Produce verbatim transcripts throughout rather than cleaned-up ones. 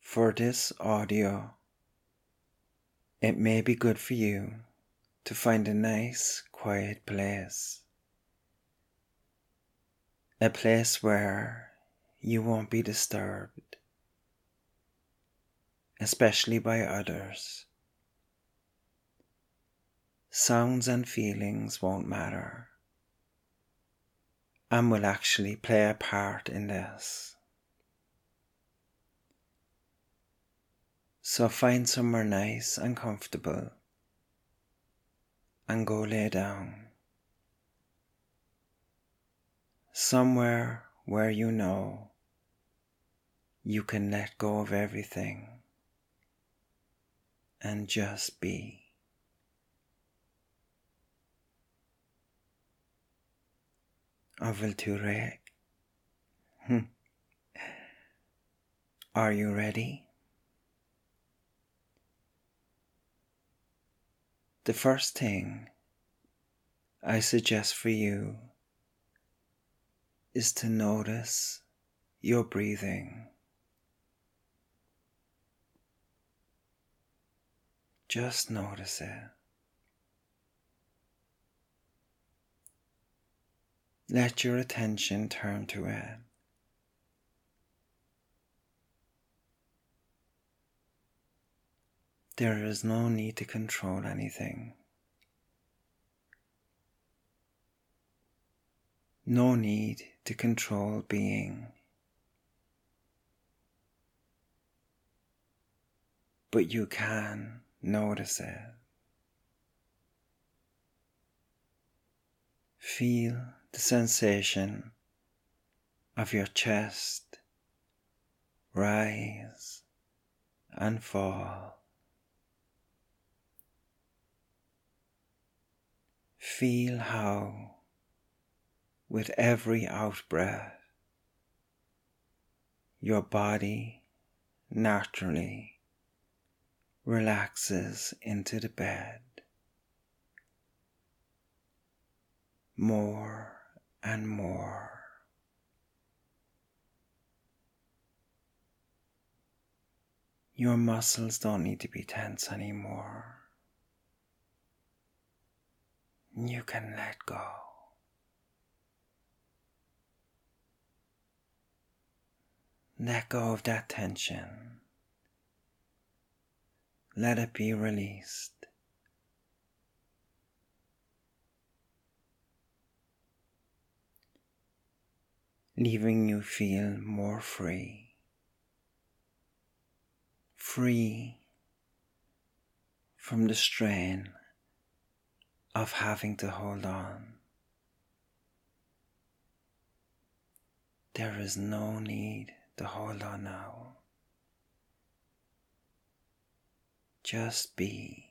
For this audio, it may be good for you to find a nice, quiet place. A place where you won't be disturbed, especially by others. Sounds and feelings won't matter, and will actually play a part in this. So find somewhere nice and comfortable and go lay down. Somewhere where you know you can let go of everything and just be. Bhfuil tú réig? Are you ready? The first thing I suggest for you is to notice your breathing. Just notice it. Let your attention turn to it. There is no need to control anything. No need to control being. But you can notice it. Feel the sensation of your chest rise and fall. Feel how, with every out-breath, your body naturally relaxes into the bed more and more. Your muscles don't need to be tense anymore. You can let go. Let go of that tension. Let it be released. Leaving you feel more free. Free from the strain of having to hold on. There is no need to hold on now. Just be.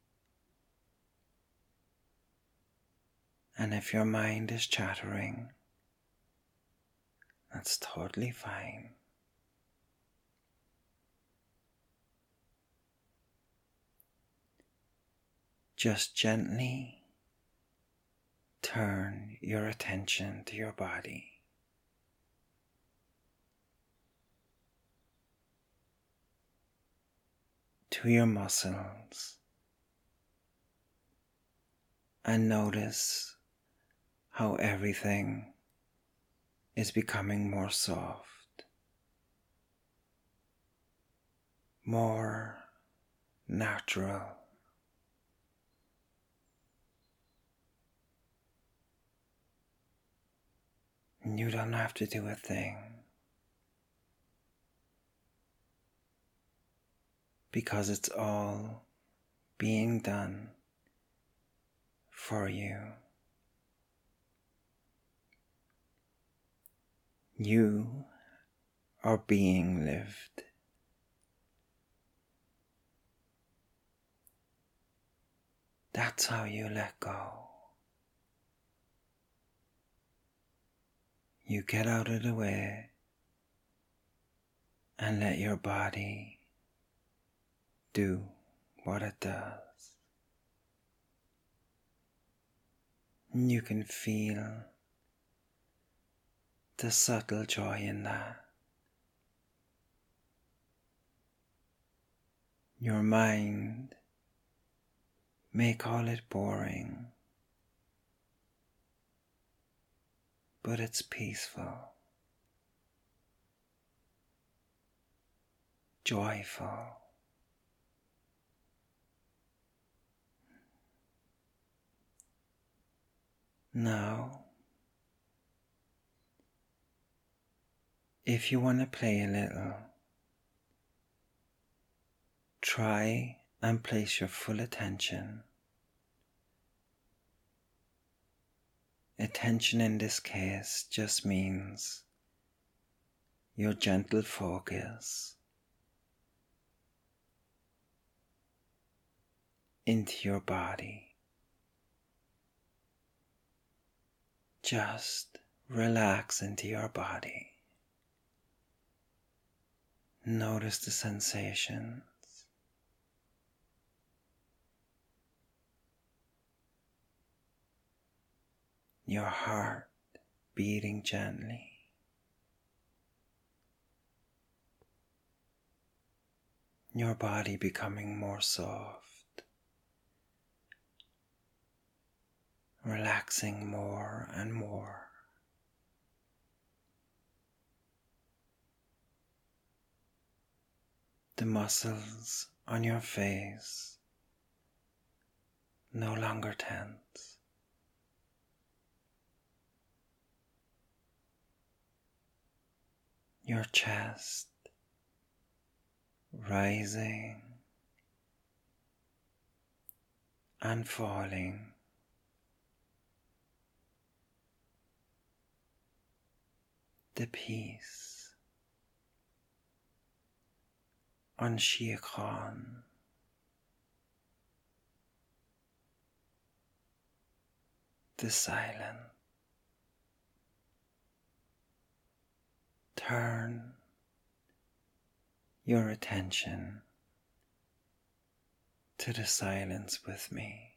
And if your mind is chattering, that's totally fine. Just gently turn your attention to your body. To your muscles, and notice how everything is becoming more soft, more natural. You don't have to do a thing, because it's all being done for you. You are being lived. That's how you let go. You get out of the way and let your body do what it does. You can feel the subtle joy in that. Your mind may call it boring, but it's peaceful, joyful. Now, if you want to play a little, try and place your full attention. Attention in this case just means your gentle focus into your body. Just relax into your body. Notice the sensations. Your heart beating gently. Your body becoming more soft. Relaxing more and more. The muscles on your face no longer tense. Your chest rising and falling. The peace unshaken. The silence. Turn your attention to the silence with me.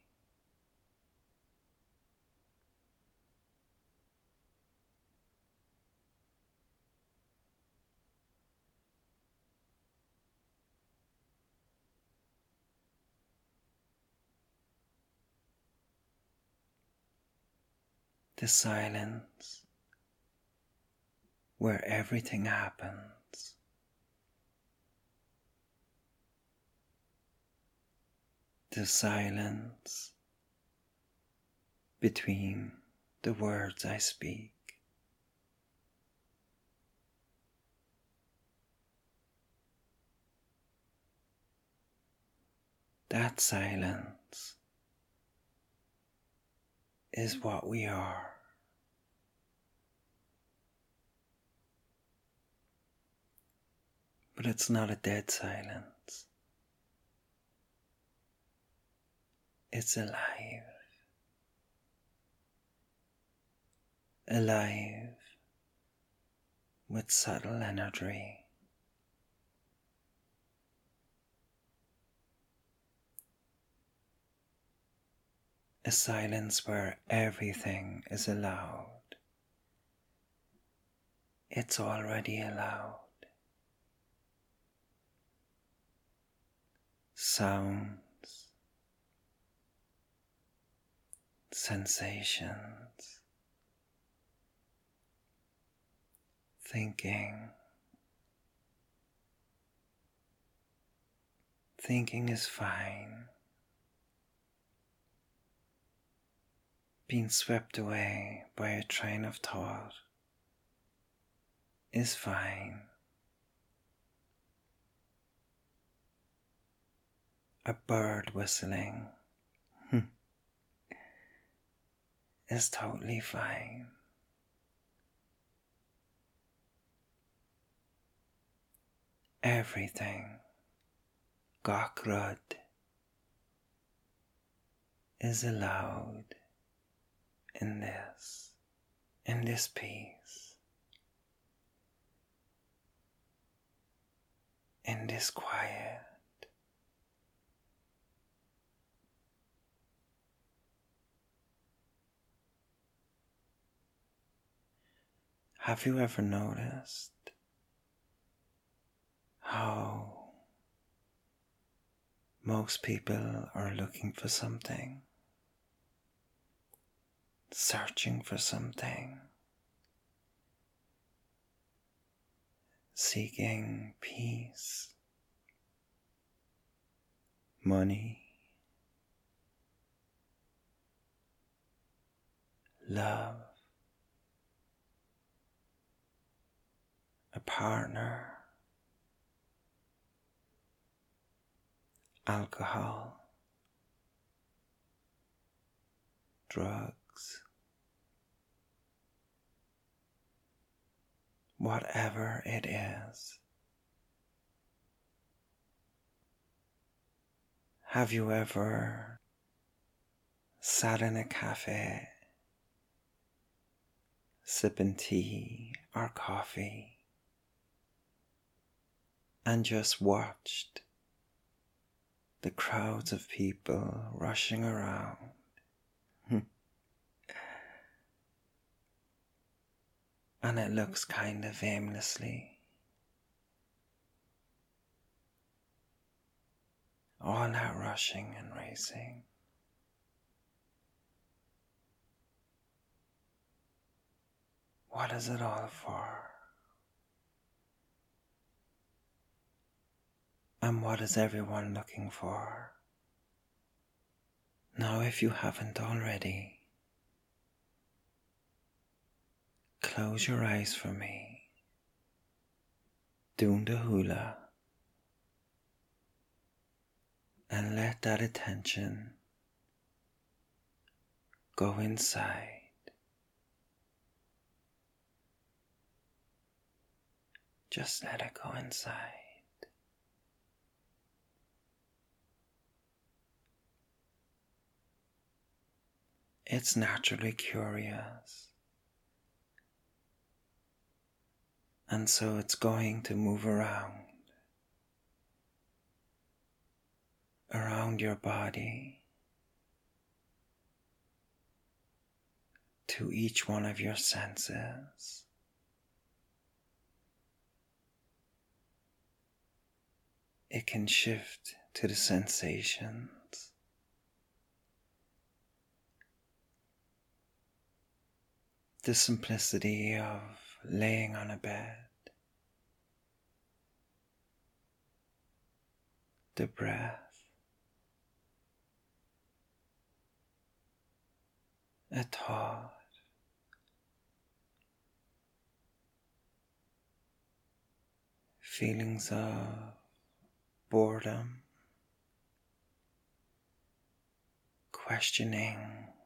The silence where everything happens. The silence between the words I speak. That silence is what we are. But it's not a dead silence. It's alive. Alive with subtle energy. A silence where everything is allowed. It's already allowed. Sounds, sensations, thinking. Thinking is fine. Being swept away by a train of thought is fine. A bird whistling is totally fine. Everything, Gakrud, is allowed in this, in this peace, in this quiet. Have you ever noticed how Most people are looking for something, searching for something, seeking peace, money, love, a partner, alcohol, drugs, whatever it is. Have you ever sat in a cafe, sipping tea or coffee, and just watched the crowds of people rushing around? And it looks kind of aimlessly. All that rushing and racing. What is it all for? And what is everyone looking for? Now, if you haven't already, close your eyes for me. Doon the hula. And let that attention go inside. Just let it go inside. It's naturally curious, and so it's going to move around, around your body, to each one of your senses. It can shift to the sensations. The simplicity of laying on a bed, the breath, a thought, feelings of boredom, questioning,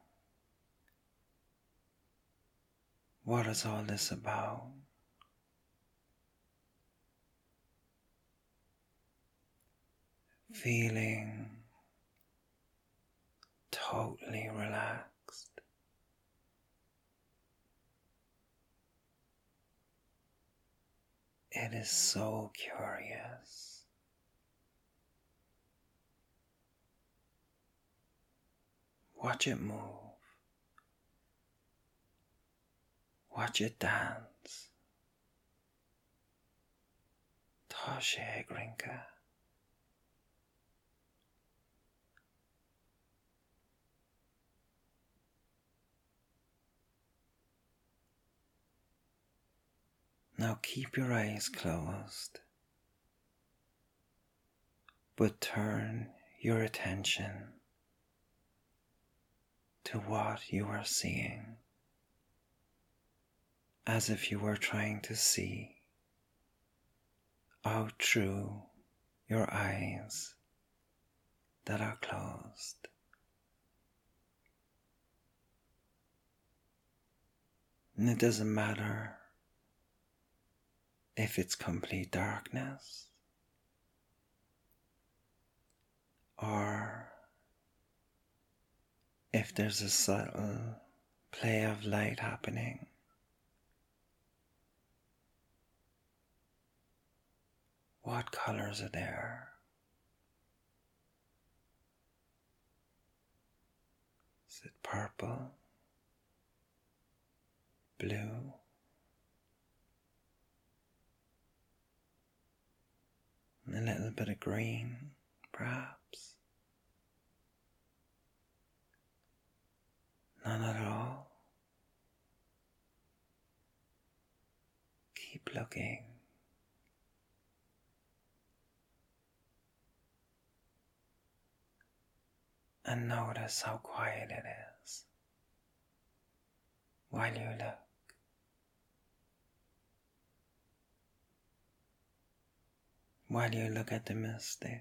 what is all this about? Feeling totally relaxed. It is so curious. Watch it move. Watch it dance. Tá sé ag rinca. Now keep your eyes closed, but turn your attention to what you are seeing, as if you were trying to see out through your eyes that are closed. And it doesn't matter if it's complete darkness or if there's a subtle play of light happening. What colors are there? Is it purple, blue, and a little bit of green, perhaps. None at all. Keep looking. And notice how quiet it is while you look. While you look at the mystic.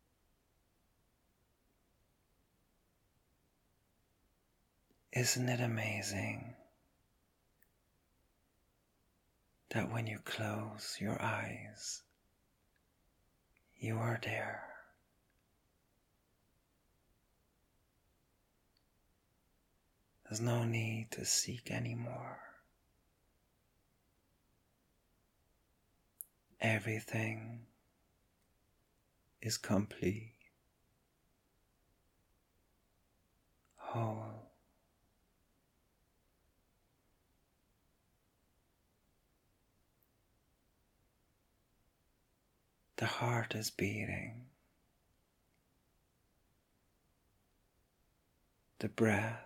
Isn't it amazing that when you close your eyes, you are there? There's no need to seek anymore. Everything is complete, whole. The heart is beating. The breath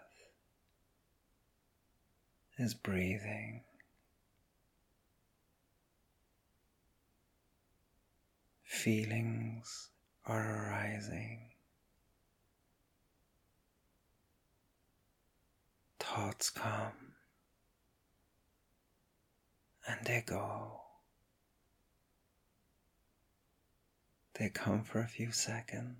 is breathing. Feelings are arising. Thoughts come and they go. They come for a few seconds,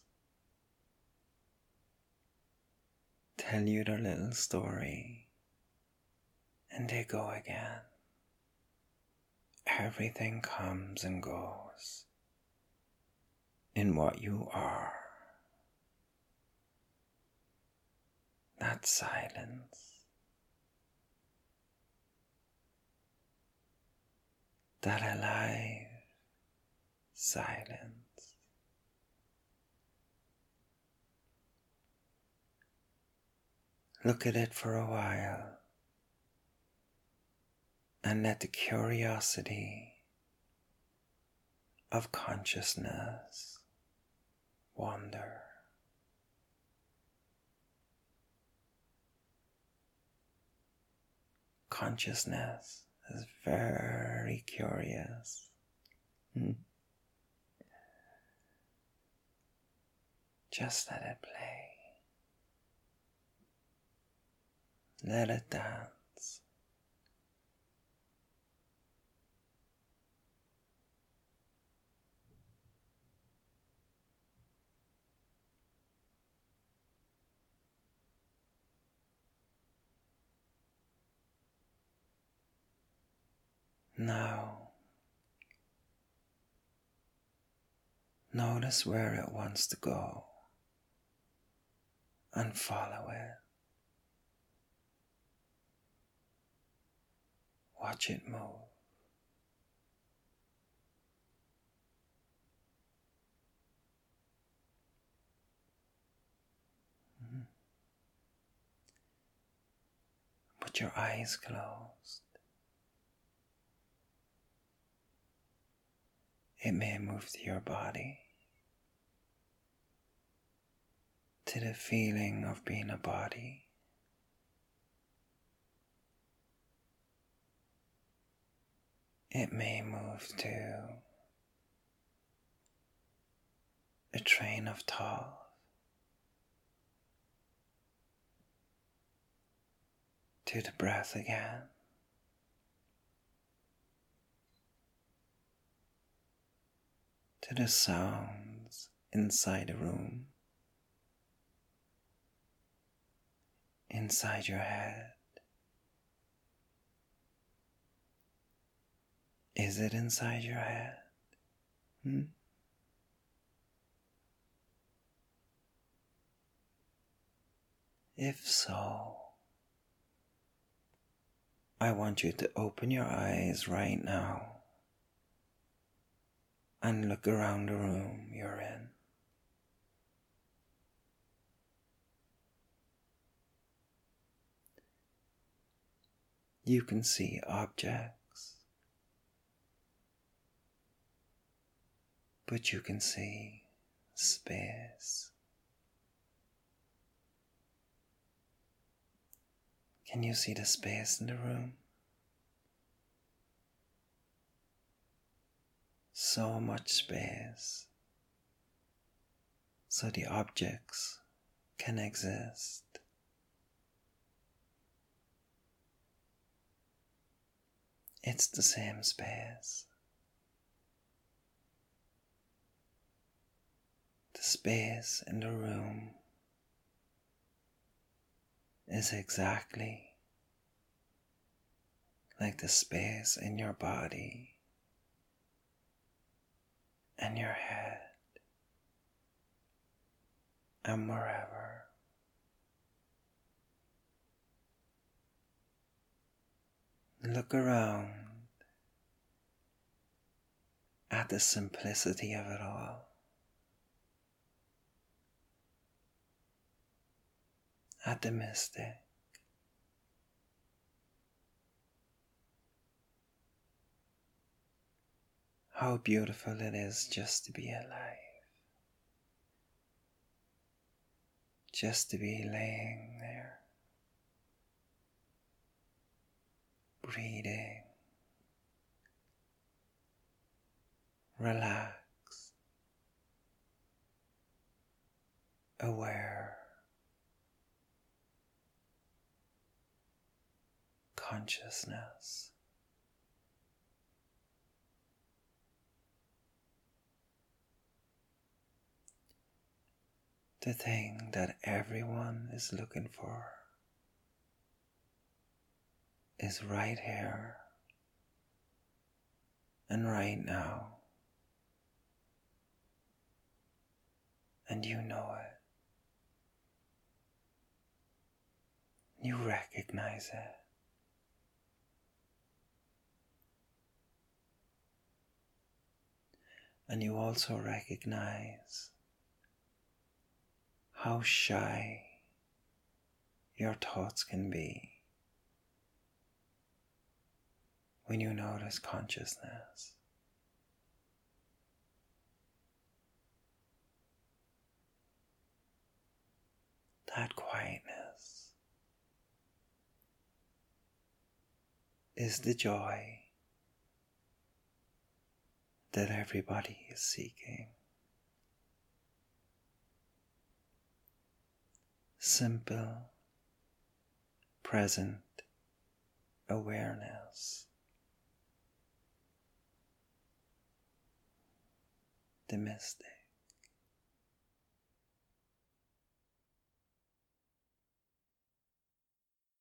tell you their little story, and they go again. Everything comes and goes in what you are. That silence, that alive silence. Look at it for a while and let the curiosity of consciousness wander. Consciousness is very curious. Hmm. Just let it play. Let it dance. Now, notice where it wants to go and follow it. Watch it move. Mm-hmm. Put your eyes closed. It may move to your body, to the feeling of being a body. It may move to a train of thought, to the breath again, to the sounds inside the room, inside your head. Is it inside your head? Hmm? If so, I want you to open your eyes right now and look around the room you're in. You can see objects, but you can see space. Can you see the space in the room? So much space, so the objects can exist. It's the same space. The space in the room is exactly like the space in your body and your head and wherever. Look around at the simplicity of it all, at the mystic. How beautiful it is just to be alive, just to be laying there, breathing, relaxed, aware, consciousness. The thing that everyone is looking for is right here and right now, and you know it. You recognize it. And you also recognize how shy your thoughts can be when you notice consciousness. That quietness is the joy that everybody is seeking. Simple, present awareness. The mystic.